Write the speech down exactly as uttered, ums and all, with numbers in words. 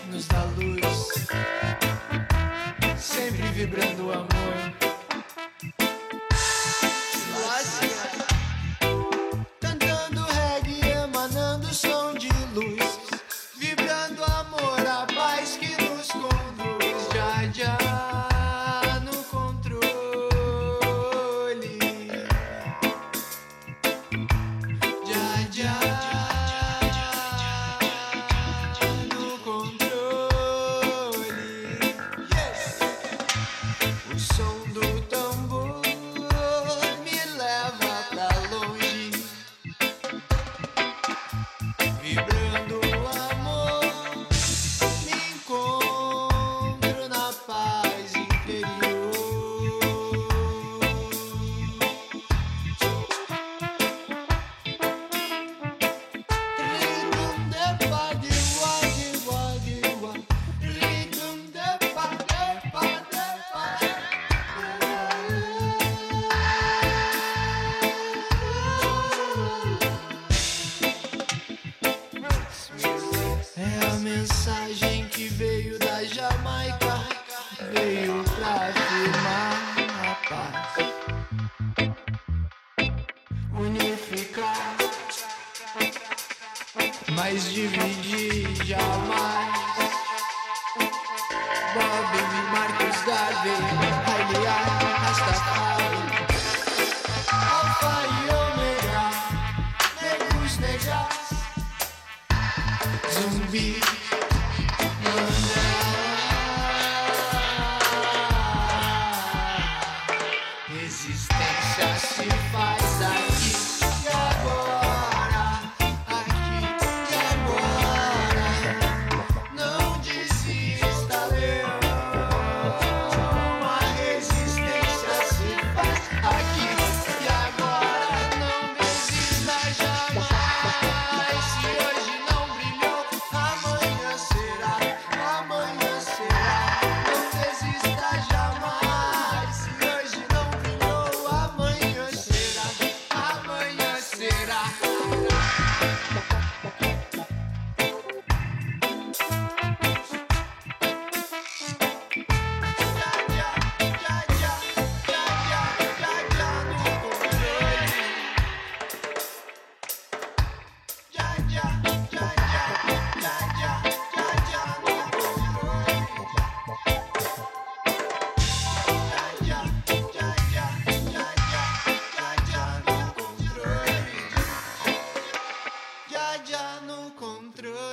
nos dá luz, sempre vibrando o amor. Cantando reggae, emanando som de luz, vibrando amor, a paz que nos conduz. Já, já no controle, já, já no controle. Yes. O som do tambor me leva pra longe, vibrando o amor, me encontro na paz interior. Rhythm the body, waggy, waggy, waggy. Rhythm the body, body, body. É a mensagem que veio da Jamaica, veio pra afirmar a paz, unificar, mas dividir jamais. Bob, Marcus Garvey, Haile Rastafari, Alfa e Omega, negros, negras, Zumbi, resistência se faz aqui e agora, aqui e agora. Não desista, leão. A resistência se faz aqui e agora. Não desista jamais. Se hoje não brilhou, amanhã será, amanhã será. Não desista jamais. Se hoje não brilhou, amanhã será, amanhã será. Já, já no controle.